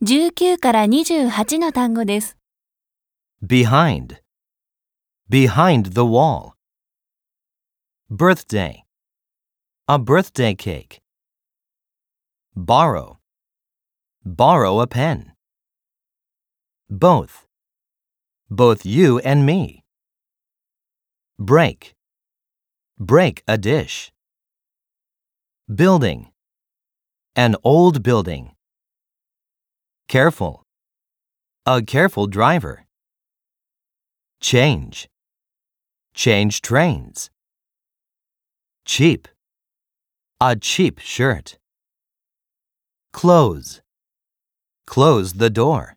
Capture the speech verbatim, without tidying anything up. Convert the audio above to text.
じゅうきゅうからにじゅうはちの単語です。 Behind. Behind the wall. Birthday. A birthday cake. Borrow. Borrow a pen. Both. Both you and me. Break. Break a dish. Building. An old building. Careful. A careful driver. Change. Change trains. Cheap. A cheap shirt. Close. Close the door.